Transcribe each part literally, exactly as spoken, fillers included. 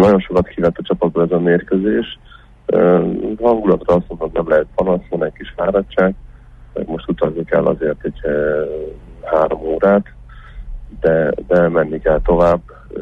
Nagyon sokat kivett a csapatból ez a mérkőzés. Hangulatra azt mondom, nem lehet panasz, van egy kis fáradtság, meg most utazni kell azért egy három órát, de, de menni kell tovább.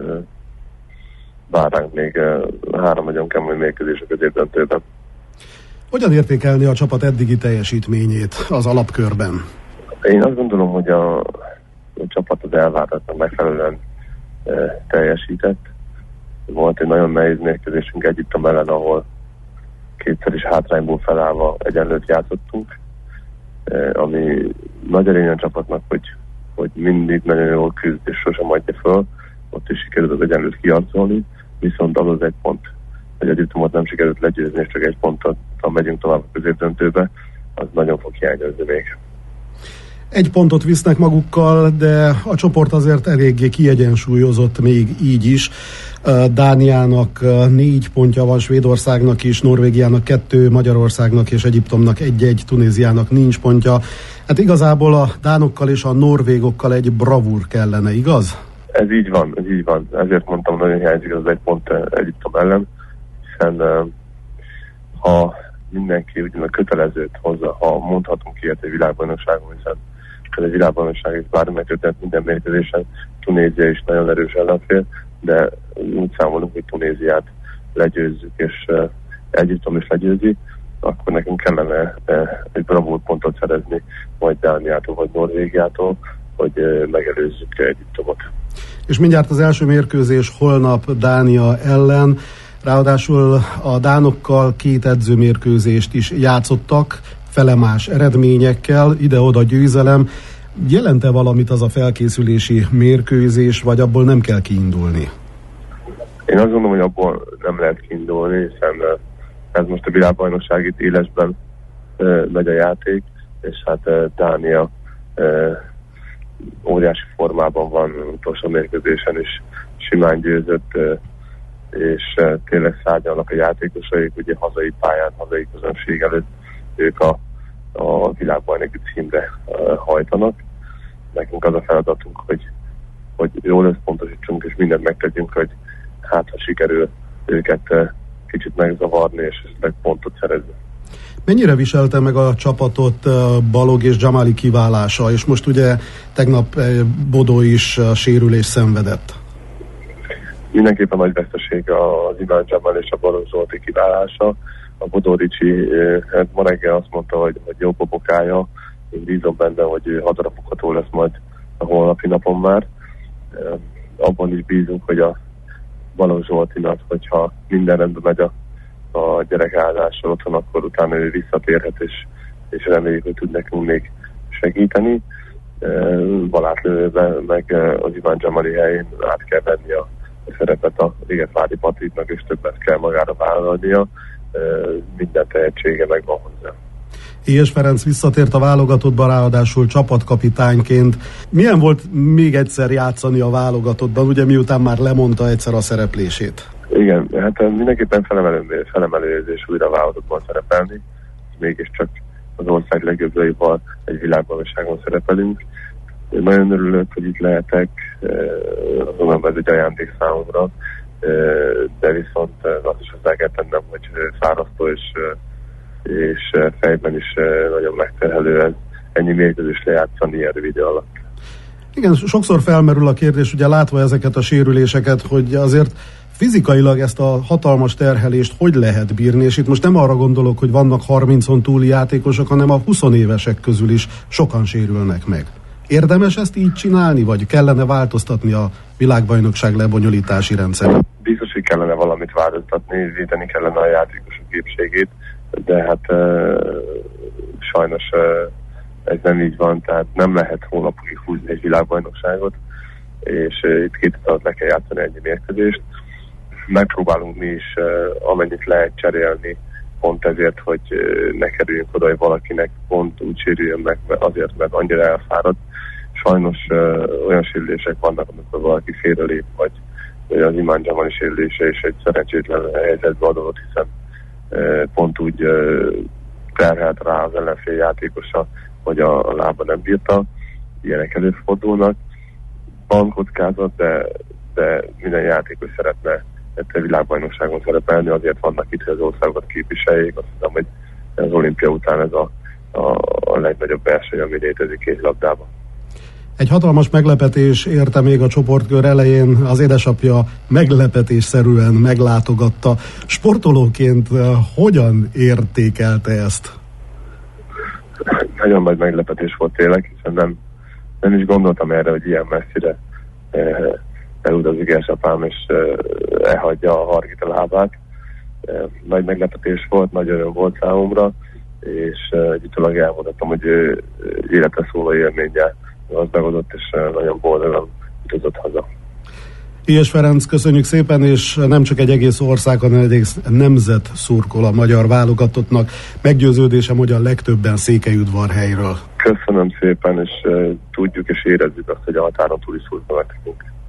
Vár ránk még három nagyon kemény mérkőzés a középdöntőben. Hogyan értékelni a csapat eddigi teljesítményét az alapkörben? Én azt gondolom, hogy a, a csapat az elvárásnak megfelelően e, teljesített. Volt egy nagyon nehéz mérkőzésünk Egyiptom ellen, ahol kétszer is hátrányból felállva egyenlőt játszottunk, e, ami nagy erény a csapatnak, hogy, hogy mindig nagyon jól küzd és sosem adja föl. Ott is sikerült az egyenlőt kiarcolni, viszont az az egy pont, hogy Egyiptomot nem sikerült legyőzni, és csak egy pontot, ha megyünk tovább a középdöntőbe, az nagyon fog hiányozni még. Egy pontot visznek magukkal, de a csoport azért eléggé kiegyensúlyozott még így is. Dániának négy pontja van, Svédországnak is, Norvégiának kettő, Magyarországnak és Egyiptomnak egy-egy, Tunéziának nincs pontja. Hát igazából a dánokkal és a norvégokkal egy bravúr kellene, igaz? Ez így van, ez így van. Ezért mondtam, nagyon hiányzik az egy pont Egyiptom ellen, hiszen ha mindenki ugyan a kötelezőt hozza, ha mondhatunk ilyet egy világbajnokságon, hiszen ez egy világbajnokság, és bármely történet minden mérkőzésen, Tunézia is nagyon erős ellenfél, de úgy számolunk, hogy Tunéziát legyőzzük, és Egyiptom is legyőzi, akkor nekünk kellene egy bravúr pontot szerezni, vagy Dániától, vagy Norvégiától, hogy megelőzzük Egyiptomot. És mindjárt az első mérkőzés holnap Dánia ellen, ráadásul a dánokkal két edzőmérkőzést is játszottak, felemás eredményekkel, ide-oda győzelem. Jelent-e valamit az a felkészülési mérkőzés, vagy abból nem kell kiindulni? Én azt gondolom, hogy abból nem lehet kiindulni, hiszen ez most a világbajnokság itt élesben megy a játék, és hát Dánia óriási formában van, utolsó mérkőzésen is simán győzött, és tényleg szárnyalnak a játékosaik, ugye hazai pályán, hazai közönség előtt ők a, a világbajnoki címre hajtanak. Nekünk az a feladatunk, hogy, hogy jól összpontosítsunk, és mindent megtegyünk, hogy hát ha sikerül őket kicsit megzavarni, és esetleg pontot szerezni. Mennyire viselte meg a csapatot Balog és Dzsamali kiválása, és most ugye tegnap Bodó is sérülés szenvedett? Mindenképpen nagy veszteség az Imán Dzsamal és a Balog Zsolti kiválása. A Bodó Ricsi hát ma reggel azt mondta, hogy, hogy jó bobokája. Én bízom benne, hogy ő hadarabogható lesz majd a holnapi napon már. Abban is bízunk, hogy a Balog Zsoltinak, hogyha minden rendben megy a a gyerekállással otthon, akkor utána ő visszatérhet, és, és reméljük, hogy tud nekünk még segíteni. Balázs Lőbe meg az Imán Dzsamali helyén át kell venni a szerepet a Ligetvári Patriknak, és többet kell magára vállalnia. Minden tehetsége megvan hozzá. Éhes Ferenc visszatért a válogatottba, ráadásul csapatkapitányként. Milyen volt még egyszer játszani a válogatottban, ugye miután már lemondta egyszer a szereplését? Igen, hát mindenképpen felemelő, felemelő érzés újra a válogatottban szerepelni. Mégiscsak az ország legjobbjaival egy világbajnokságon szerepelünk. Én nagyon örülök, hogy itt lehetek, azonban ez egy ajándék számomra, de viszont azt is hozzá kell tennem, hogy fárasztó és, és fejben is nagyon megterhelő ez ennyi mérkőzést lejátszani ilyen rövid idő alatt. Igen, sokszor felmerül a kérdés, ugye látva ezeket a sérüléseket, hogy azért fizikailag ezt a hatalmas terhelést hogy lehet bírni, és itt most nem arra gondolok, hogy vannak harmincon túli játékosok, hanem a húsz-évesek közül is sokan sérülnek meg. Érdemes ezt így csinálni, vagy kellene változtatni a világbajnokság lebonyolítási rendszerét? Biztos, hogy kellene valamit változtatni, védeni kellene a játékosok képességét, de hát e, sajnos e, ez nem így van, tehát nem lehet hónapokig húzni egy világbajnokságot, és e, itt két alatt le kell játszani ennyi mérkőzést. Megpróbálunk mi is uh, amennyit lehet cserélni, pont ezért, hogy uh, ne kerüljünk oda, hogy valakinek pont úgy sérüljön meg azért, mert annyira elfárad. Sajnos uh, olyan sérülések vannak, amikor valaki félrelép, vagy az Imán Dzsamali sérülése és egy szerencsétlen helyzetbe adott, hiszen uh, pont úgy uh, terhelt rá az ellenfél játékosa, hogy a, a lába nem bírta. Ilyenek előfordulnak. Van kockázat, de, de minden játékos szeretne egy világbajnokságon szerepelni, azért vannak itt, hogy az országokat képviseljék. Azt hiszem, hogy az olimpia után ez a, a, a legnagyobb verseny, ami létezik kézilabdában. Egy hatalmas meglepetés érte még a csoportkör elején, az édesapja meglepetésszerűen meglátogatta. Sportolóként hogyan értékelte ezt? Nagyon nagy meglepetés volt tényleg, hiszen nem, nem is gondoltam erre, hogy ilyen messzire eh, elutazik édesapám, és eh, elhagyja a Hargita lábát. Eh, nagy meglepetés volt, nagy öröm volt számomra, és eh, együttileg elmondhatom, hogy ő életre szóló élménnyel gazdagodott, és eh, nagyon boldogan utazott haza. Ilyes Ferenc, köszönjük szépen, és nem csak egy egész ország, hanem egy egész nemzet szurkol a magyar válogatottnak. Meggyőződésem, hogy a legtöbben Székelyudvarhelyről. Köszönöm szépen, és uh, tudjuk és érezzük azt, hogy a határon túli szurkolnak nekünk.